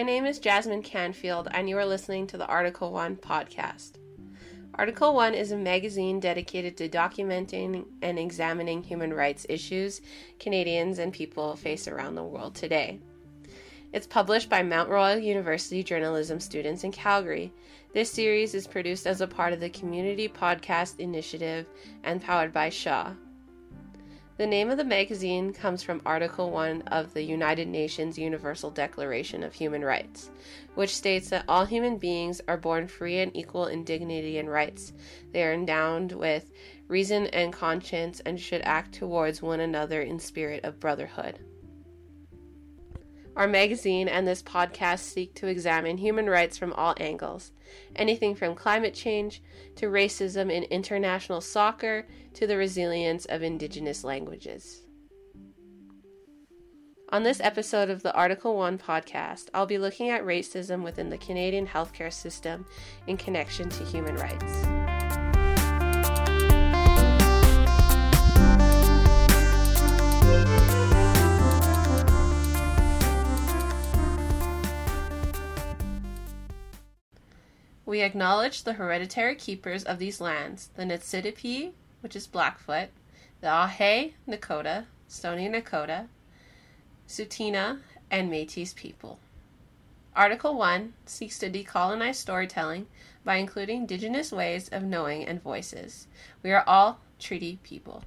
My name is Jasmine Canfield, and you are listening to the Article 1 podcast. Article 1 is a magazine dedicated to documenting and examining human rights issues Canadians and people face around the world today. It's published by Mount Royal University journalism students in Calgary. This series is produced as a part of the Community Podcast Initiative and powered by Shaw. The name of the magazine comes from Article 1 of the United Nations Universal Declaration of Human Rights, which states that all human beings are born free and equal in dignity and rights. They are endowed with reason and conscience and should act towards one another in spirit of brotherhood. Our magazine and this podcast seek to examine human rights from all angles, anything from climate change to racism in international soccer to the resilience of Indigenous languages. On this episode of the Article 1 podcast, I'll be looking at racism within the Canadian healthcare system in connection to human rights. We acknowledge the hereditary keepers of these lands, the Niitsitapi, which is Blackfoot, the Ahe Nakota, Stoney Nakota, Tsuut'ina, and Métis people. Article 1 seeks to decolonize storytelling by including Indigenous ways of knowing and voices. We are all treaty people.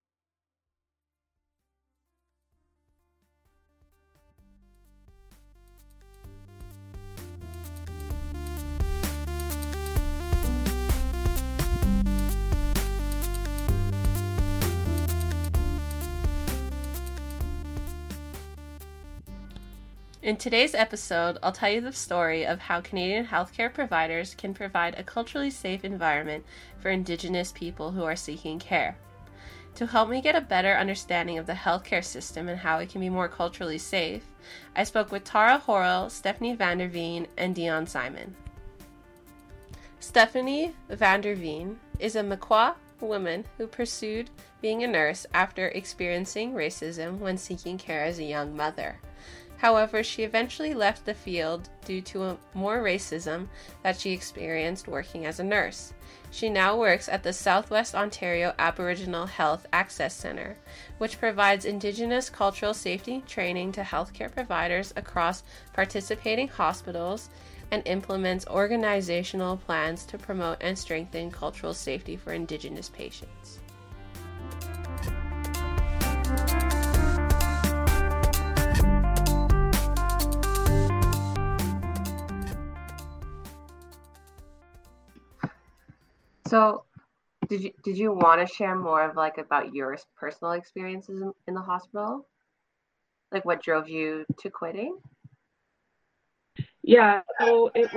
In today's episode, I'll tell you the story of how Canadian healthcare providers can provide a culturally safe environment for Indigenous people who are seeking care. To help me get a better understanding of the healthcare system and how it can be more culturally safe, I spoke with Tara Horrell, Stephanie van der Veen, and Dion Simon. Stephanie van der Veen is a Makwa woman who pursued being a nurse after experiencing racism when seeking care as a young mother. However, she eventually left the field due to more racism that she experienced working as a nurse. She now works at the Southwest Ontario Aboriginal Health Access Centre, which provides Indigenous cultural safety training to healthcare providers across participating hospitals and implements organizational plans to promote and strengthen cultural safety for Indigenous patients. So, did you want to share more of about your personal experiences in the hospital? Like what drove you to quitting? Yeah, so it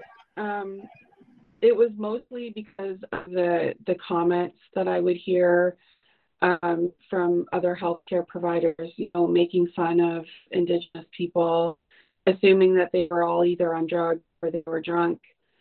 was mostly because of the comments that I would hear from other healthcare providers, making fun of Indigenous people, assuming that they were all either on drugs or they were drunk.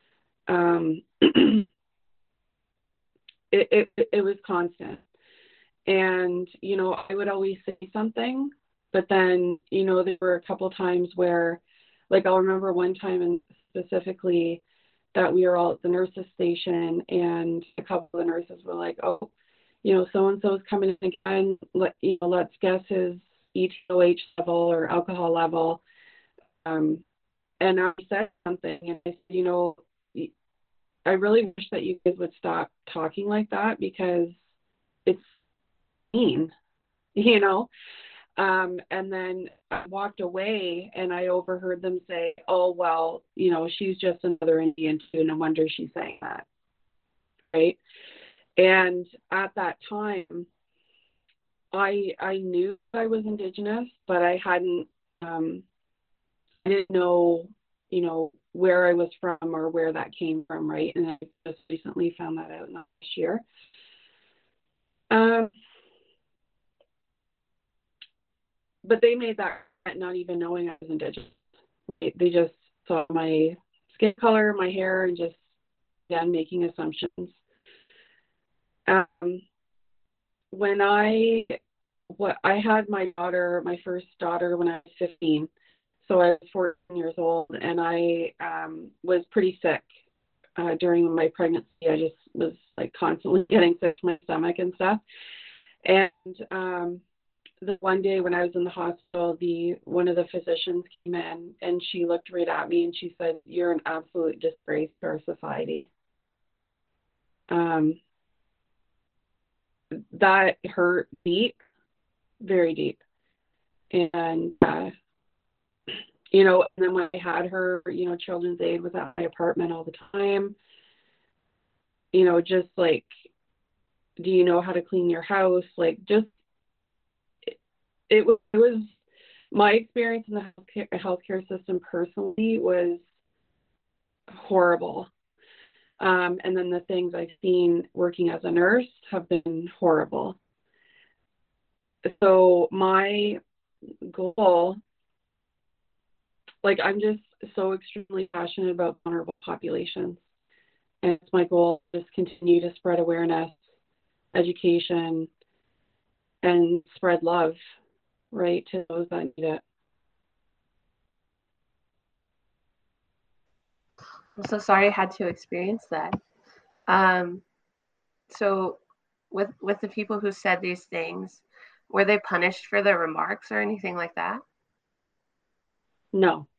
It was constant. And, I would always say something, but then, there were a couple times where, I'll remember one time and specifically that we were all at the nurses station and a couple of the nurses were like, oh, so-and-so is coming in again, let's guess his ETOH level or alcohol level. And I said something and I said, I really wish that you guys would stop talking like that because it's mean, and then I walked away and I overheard them say, oh, well, she's just another Indian too. No wonder she's saying that. Right. And at that time, I knew I was Indigenous, but I hadn't, I didn't know, where I was from or where that came from, right? And I just recently found that out not this year. But they made that not even knowing I was Indigenous. They just saw my skin color, my hair, and just, again, making assumptions. When I had my first daughter when I was 15. So I was 14 years old, and I was pretty sick during my pregnancy. I just was like constantly getting sick to my stomach and stuff. And the one day when I was in the hospital, one of the physicians came in, and she looked right at me and she said, "You're an absolute disgrace to our society." That hurt deep, very deep. And and then when I had her, Children's Aid was at my apartment all the time. Just like, do you know how to clean your house? Like, just it was my experience in the healthcare system personally was horrible. And then the things I've seen working as a nurse have been horrible. So my goal, like, I'm just so extremely passionate about vulnerable populations. And it's my goal to just continue to spread awareness, education, and spread love, right, to those that need it. I'm so sorry I had to experience that. So with the people who said these things, were they punished for their remarks or anything like that? No.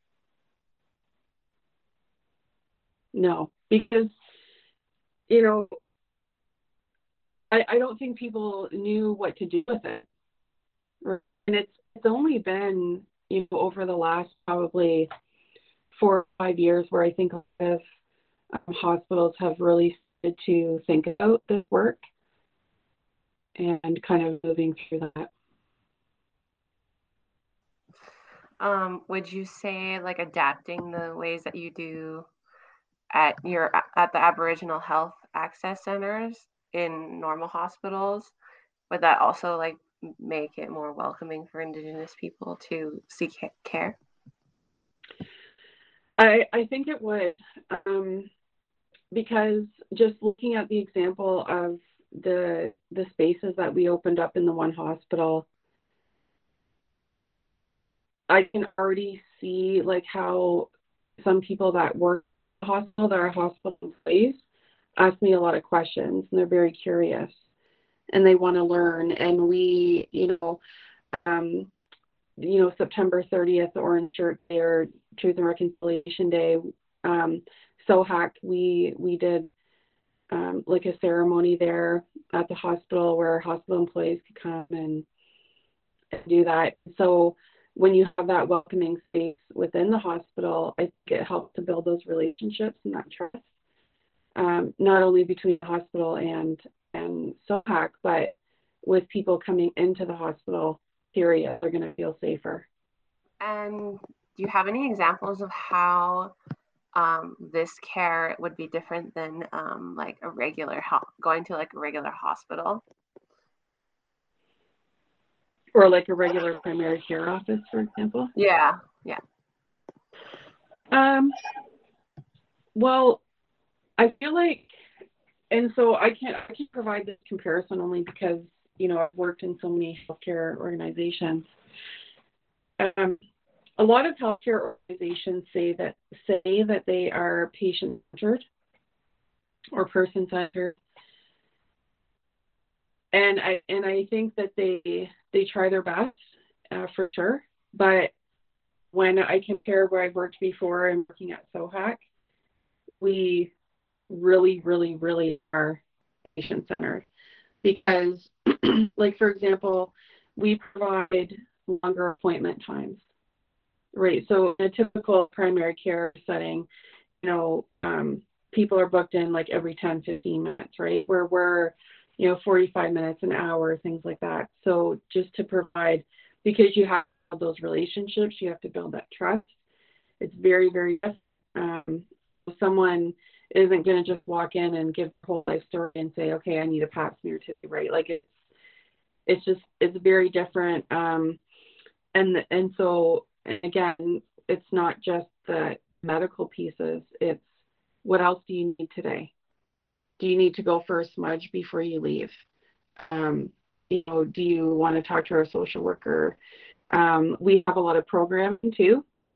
No. Because, I don't think people knew what to do with it. And it's only been, over the last probably 4 or 5 years where I think a lot of hospitals have really started to think about this work and kind of moving through that. Would you say like adapting the ways that you do at the Aboriginal Health Access Centers in normal hospitals, would that also like make it more welcoming for Indigenous people to seek care? I think it would, because just looking at the example of the spaces that we opened up in the one hospital, I can already see like how some people that work at the hospital, that are hospital employees, ask me a lot of questions, and they're very curious and they want to learn. And we, September 30th, the Orange Shirt Day, or Truth and Reconciliation Day, SOHAC, we did like a ceremony there at the hospital where hospital employees could come and do that. So when you have that welcoming space within the hospital, I think it helps to build those relationships and that trust, not only between the hospital and SOHAC, but with people coming into the hospital, period. They're going to feel safer. And do you have any examples of how this care would be different than like a regular going to like a regular hospital? Or like a regular primary care office, for example? Yeah. Well, I feel like, and so I can't provide this comparison only because, I've worked in so many healthcare organizations. A lot of healthcare organizations say that they are patient-centered or person-centered, and I think that they try their best for sure. But when I compare where I've worked before and working at SOHAC, we really, really, really are patient-centered because, like, for example, we provide longer appointment times, right? So in a typical primary care setting, people are booked in like every 10, 15 minutes, right? Where we're, 45 minutes, an hour, things like that. So just to provide, because you have those relationships, you have to build that trust. It's very, very, someone isn't going to just walk in and give the whole life story and say, okay, I need a pap smear too, right? Like it's very different. And so again, it's not just the medical pieces, it's what else do you need today? Do you need to go for a smudge before you leave? Do you want to talk to our social worker? We have a lot of programming too.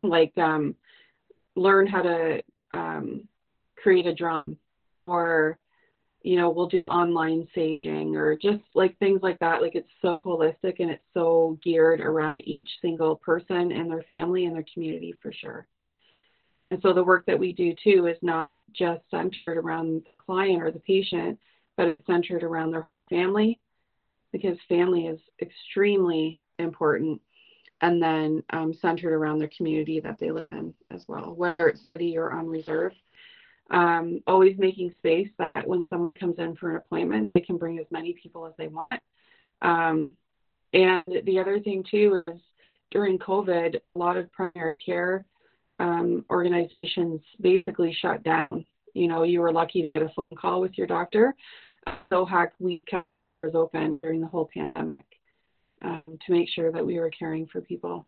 like learn how to create a drum, or we'll do online saging, or just like things like that. Like, it's so holistic and it's so geared around each single person and their family and their community, for sure. And so the work that we do too is not just centered around the client or the patient, but it's centered around their family, because family is extremely important. And then centered around their community that they live in as well, whether it's city or on reserve. Always making space that when someone comes in for an appointment, they can bring as many people as they want. And the other thing too is, during COVID, a lot of primary care organizations basically shut down. You were lucky to get a phone call with your doctor. So heck, we kept ours open during the whole pandemic to make sure that we were caring for people.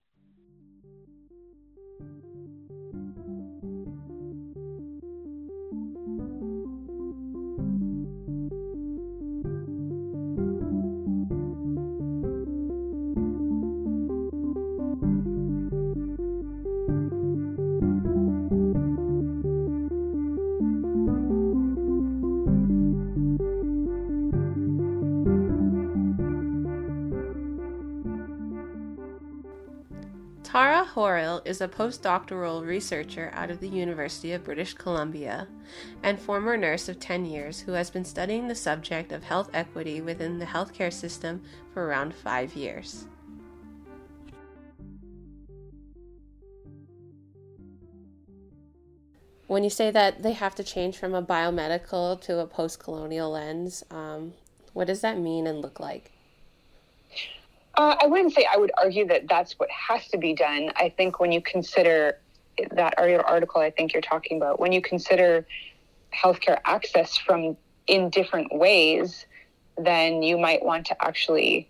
Tara Horrell is a postdoctoral researcher out of the University of British Columbia and former nurse of 10 years who has been studying the subject of health equity within the healthcare system for around 5 years. When you say that they have to change from a biomedical to a post-colonial lens, what does that mean and look like? I wouldn't say I would argue that that's what has to be done. I think when you consider that article I think you're talking about, when you consider healthcare access in different ways, then you might want to actually,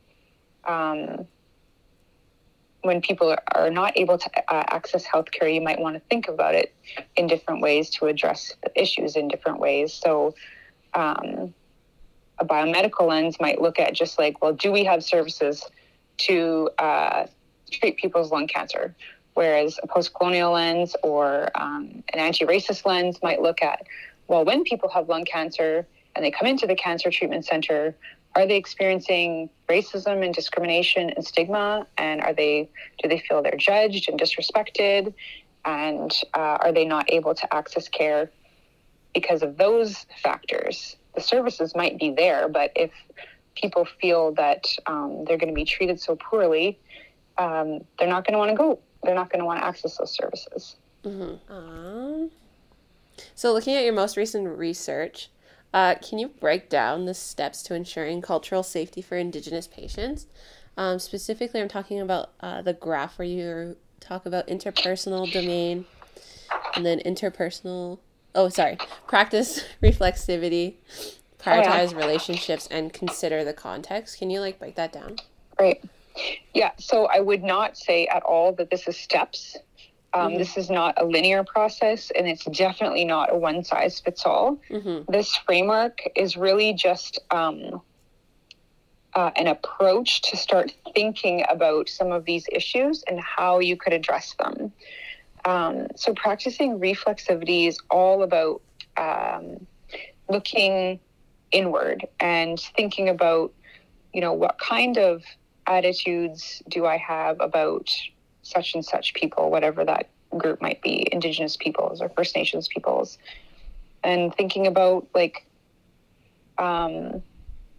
when people are not able to access healthcare, you might want to think about it in different ways to address the issues in different ways. So a biomedical lens might look at just like, well, do we have services to treat people's lung cancer? Whereas a post-colonial lens or an anti-racist lens might look at, well, when people have lung cancer and they come into the cancer treatment center, are they experiencing racism and discrimination and stigma? And do they feel they're judged and disrespected? And are they not able to access care because of those factors? The services might be there, but if people feel that they're going to be treated so poorly, they're not going to want to go. They're not going to want to access those services. Mm-hmm. So looking at your most recent research, can you break down the steps to ensuring cultural safety for Indigenous patients? Specifically, I'm talking about the graph where you talk about interpersonal domain and then practice reflexivity, prioritize relationships, and consider the context. Can you break that down? Great. Yeah. So I would not say at all that this is steps. This is not a linear process, and it's definitely not a one size fits all. Mm-hmm. This framework is really just an approach to start thinking about some of these issues and how you could address them. So practicing reflexivity is all about looking inward and thinking about, what kind of attitudes do I have about such and such people, whatever that group might be, Indigenous peoples or First Nations peoples, and thinking about how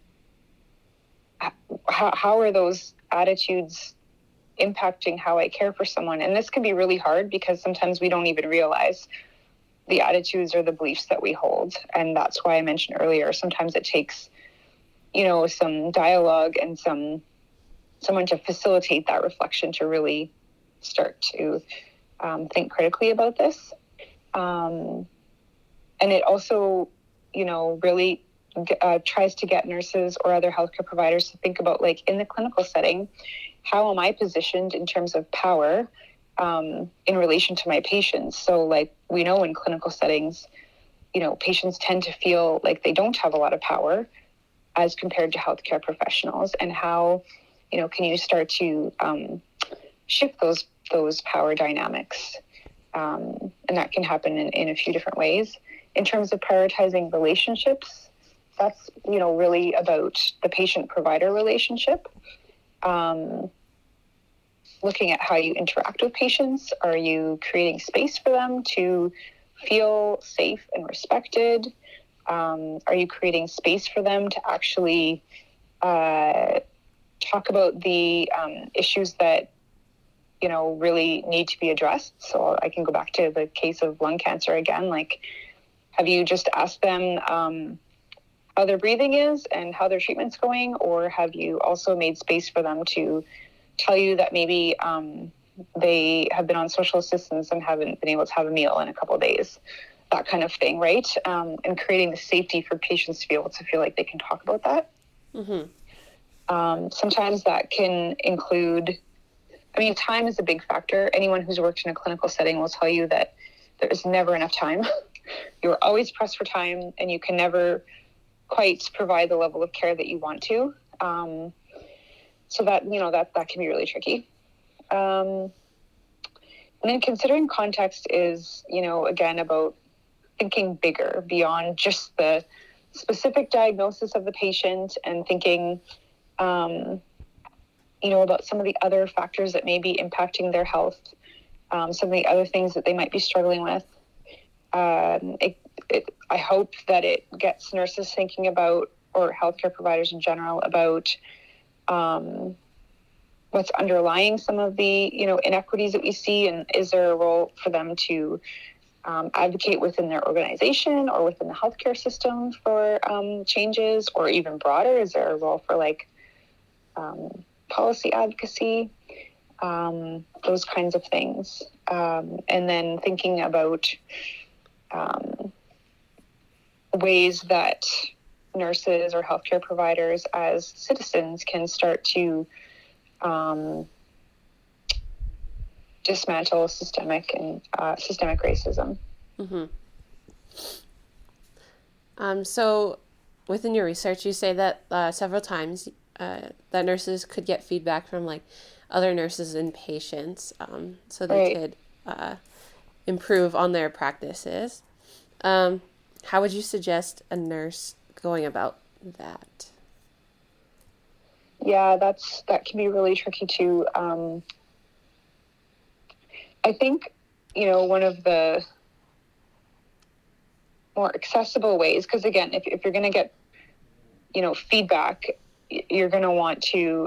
are those attitudes impacting how I care for someone. And this can be really hard because sometimes we don't even realize the attitudes or the beliefs that we hold. And that's why I mentioned earlier, sometimes it takes, some dialogue and someone to facilitate that reflection to really start to think critically about this. And it also, really tries to get nurses or other healthcare providers to think about, in the clinical setting, how am I positioned in terms of power in relation to my patients? So we know in clinical settings, patients tend to feel like they don't have a lot of power as compared to healthcare professionals, and how, can you start to shift those those power dynamics. And that can happen in a few different ways. In terms of prioritizing relationships, that's, really about the patient-provider relationship. Looking at how you interact with patients. Are you creating space for them to feel safe and respected? Are you creating space for them to actually talk about the issues that, really need to be addressed? So I can go back to the case of lung cancer again. Like, have you just asked them how their breathing is and how their treatment's going? Or have you also made space for them to tell you that maybe they have been on social assistance and haven't been able to have a meal in a couple of days, that kind of thing, right? And creating the safety for patients to be able to feel like they can talk about that. Mm-hmm. Sometimes that can include, time is a big factor. Anyone who's worked in a clinical setting will tell you that there's never enough time. You're always pressed for time, and you can never quite provide the level of care that you want to. So that, that can be really tricky. And then considering context is, again, about thinking bigger beyond just the specific diagnosis of the patient, and thinking, about some of the other factors that may be impacting their health, some of the other things that they might be struggling with. I hope that it gets nurses thinking about, or healthcare providers in general, about what's underlying some of the, inequities that we see, and is there a role for them to advocate within their organization or within the healthcare system for changes, or even broader, is there a role for policy advocacy, those kinds of things. And then thinking about ways that nurses or healthcare providers as citizens can start to dismantle systemic racism. Mm-hmm. So within your research, you say that several times that nurses could get feedback from other nurses and patients, so they could improve on their practices. How would you suggest a nurse going about that? Yeah, that can be really tricky too. I think, one of the more accessible ways, because again, if you're going to get, feedback, you're going to want to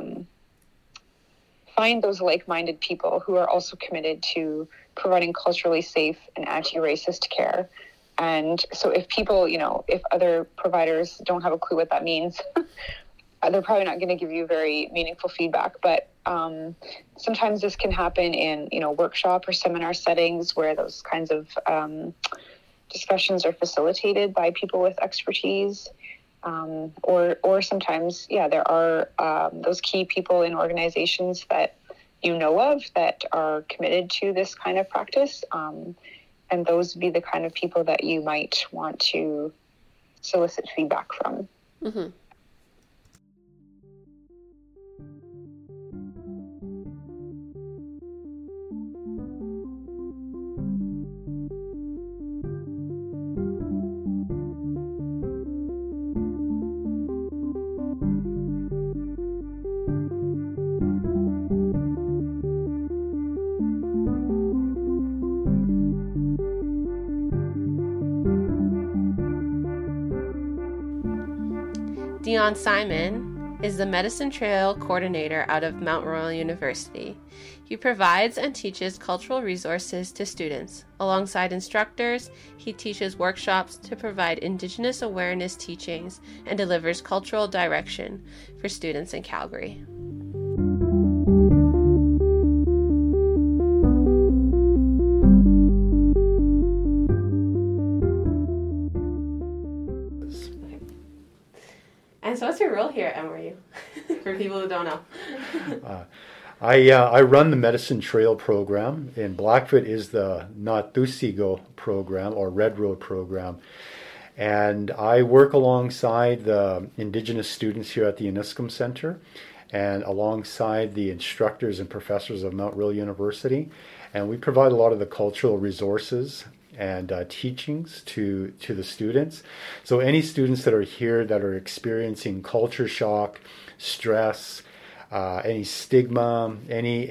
find those like-minded people who are also committed to providing culturally safe and anti-racist care. And so if people, if other providers don't have a clue what that means, they're probably not going to give you very meaningful feedback. But sometimes this can happen in, workshop or seminar settings where those kinds of discussions are facilitated by people with expertise. Or sometimes, there are those key people in organizations that you know of that are committed to this kind of practice. And those would be the kind of people that you might want to solicit feedback from. Mm-hmm. Dion Simon is the Medicine Trail Coordinator out of Mount Royal University. He provides and teaches cultural resources to students. Alongside instructors, he teaches workshops to provide Indigenous awareness teachings and delivers cultural direction for students in Calgary. And so what's your role here at MRU, for people who don't know? I run the Medicine Trail program, and Blackfoot is the Natusigo program, or Red Road program. And I work alongside the Indigenous students here at the Aniskum Center. and alongside the instructors and professors of Mount Royal University. And we provide a lot of the cultural resources and teachings to the students. So any students that are here that are experiencing culture shock, stress, any stigma, any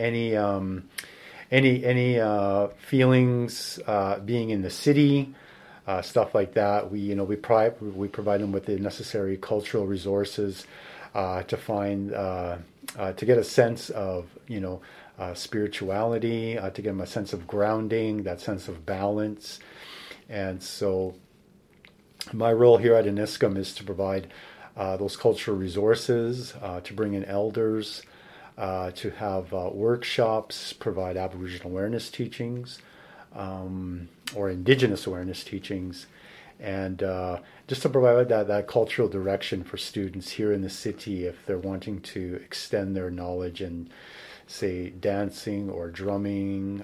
feelings being in the city, stuff like that, we provide them with the necessary cultural resources to find to get a sense of spirituality, to give them a sense of grounding, that sense of balance. And so my role here at Aniskum is to provide those cultural resources, to bring in elders, to have workshops, provide Aboriginal awareness teachings, or Indigenous awareness teachings, and just to provide that cultural direction for students here in the city if they're wanting to extend their knowledge in, say, dancing or drumming,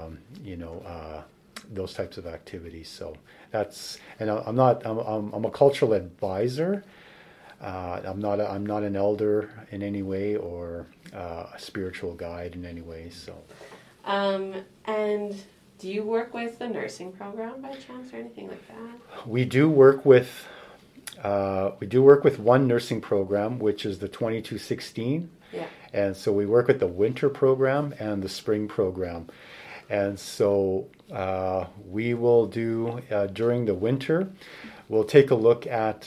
those types of activities. So that's, and I'm a cultural advisor. I'm not an elder in any way or a spiritual guide in any way. So, and do you work with the nursing program by chance or anything like that? We do work with one nursing program, which is the 2216. Yeah. And so we work with the winter program and the spring program. And so we will do, during the winter, we'll take a look at,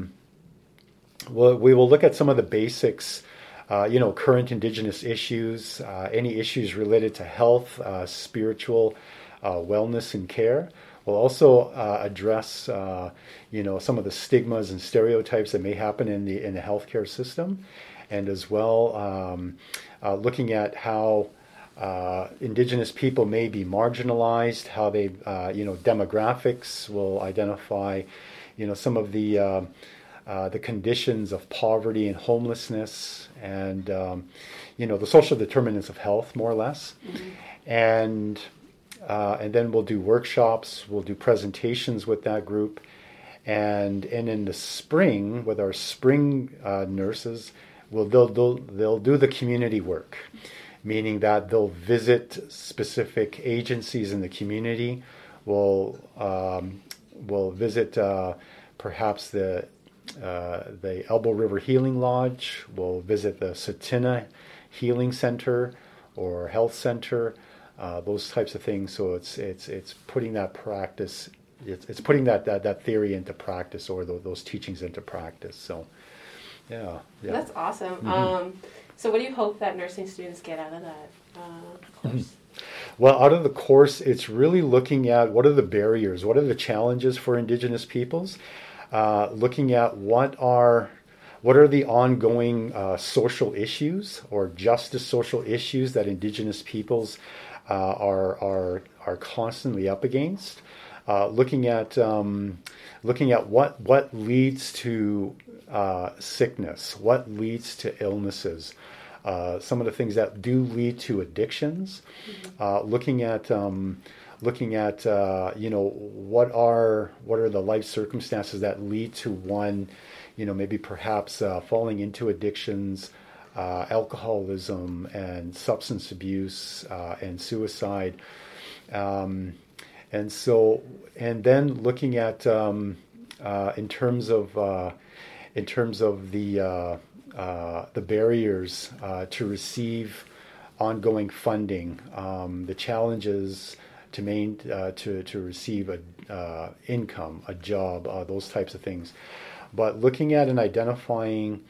we will look at some of the basics, current Indigenous issues, any issues related to health, spiritual wellness and care. We'll also address, some of the stigmas and stereotypes that may happen in the healthcare system, and as well looking at how Indigenous people may be marginalized, how they, demographics will identify, some of the conditions of poverty and homelessness, and the social determinants of health, more or less. Mm-hmm. And then we'll do workshops, we'll do presentations with that group, and in the spring with our spring nurses, they'll do the community work, meaning that they'll visit specific agencies in the community. We'll visit perhaps the Elbow River Healing Lodge. We'll visit the Satina Healing Center or Health Center, those types of things. So it's putting that practice, it's putting that theory into practice, or those teachings into practice. So yeah. That's awesome. Mm-hmm. So what do you hope that nursing students get out of that course? Well, out of the course, it's really looking at what are the barriers, what are the challenges for Indigenous peoples, looking at what are the ongoing social issues or justice social issues that Indigenous peoples are constantly up against, looking at what leads to sickness, what leads to illnesses, some of the things that do lead to addictions, looking at what are the life circumstances that lead to one, maybe perhaps falling into addictions, alcoholism and substance abuse, and suicide, and then looking at in terms of the barriers to receive ongoing funding, the challenges to receive income, a job, those types of things. But looking at and identifying,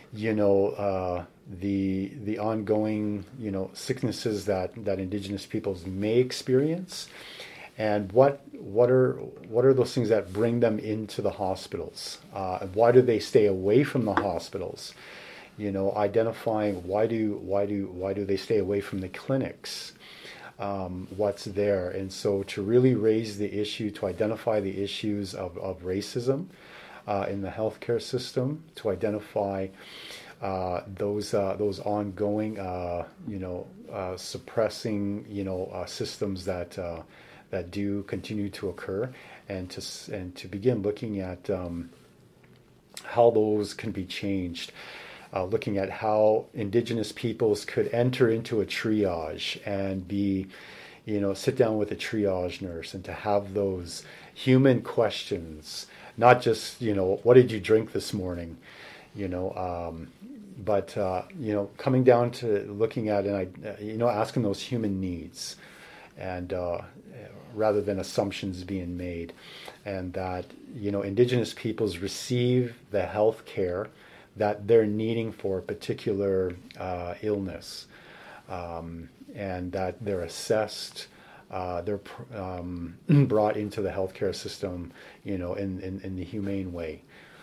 the ongoing, sicknesses that Indigenous peoples may experience, and what are those things that bring them into the hospitals? And why do they stay away from the hospitals? Identifying why do they stay away from the clinics? What's there? And so to really raise the issue, to identify the issues of racism in the healthcare system, to identify those ongoing, suppressing, systems that do continue to occur, and to begin looking at how those can be changed. looking at how Indigenous peoples could enter into a triage and be, sit down with a triage nurse and to have those human questions, not just, what did you drink this morning, but coming down to looking at and asking those human needs, and rather than assumptions being made, and that Indigenous peoples receive the health care that they're needing for a particular illness, and that they're assessed, they're brought into the healthcare system, in the humane way.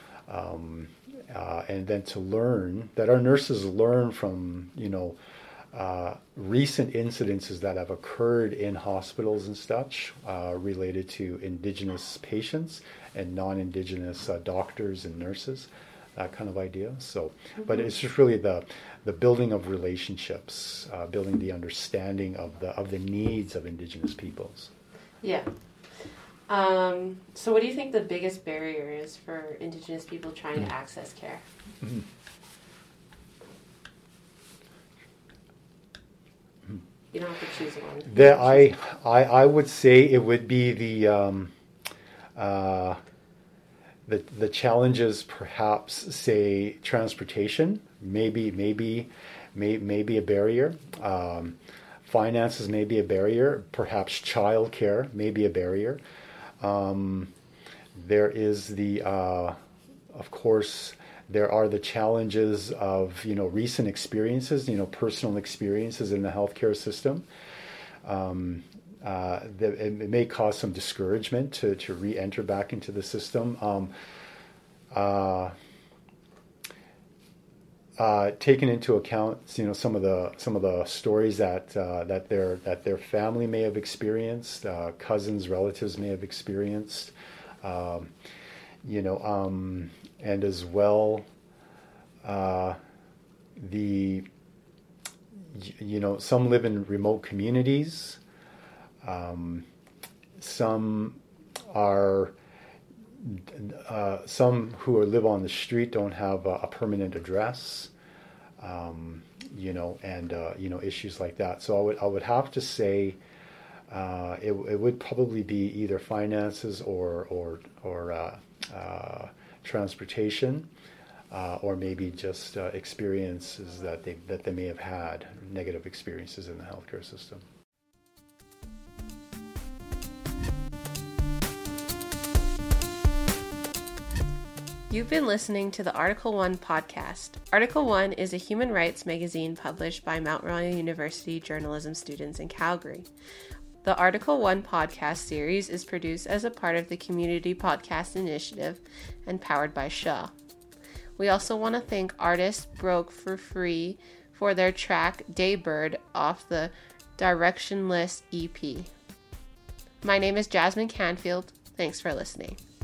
And then to learn that our nurses learn from, recent incidences that have occurred in hospitals and such related to Indigenous patients and non-Indigenous doctors and nurses, that kind of idea. So, but it's just really the building of relationships, building the understanding of the needs of Indigenous peoples. Yeah. So what do you think the biggest barrier is for Indigenous people trying to access care? Mm-hmm. You don't have to choose one. I would say it would be the challenges, perhaps, say transportation, maybe a barrier. Finances may be a barrier. Perhaps childcare may be a barrier. There is of course, there are the challenges of, recent experiences, personal experiences in the healthcare system. It may cause some discouragement to re-enter back into the system. Taking into account, some of the stories that their family may have experienced, cousins, relatives may have experienced, and as well, some live in remote communities. Some who live on the street don't have a permanent address, and issues like that. So I would have to say it would probably be either finances or transportation, or maybe just experiences that they may have had, negative experiences in the healthcare system. You've been listening to the Article 1 podcast. Article 1 is a human rights magazine published by Mount Royal University journalism students in Calgary. The Article 1 podcast series is produced as a part of the Community Podcast Initiative and powered by Shaw. We also want to thank artist Broke for Free for their track Daybird off the Directionless EP. My name is Jasmine Canfield. Thanks for listening.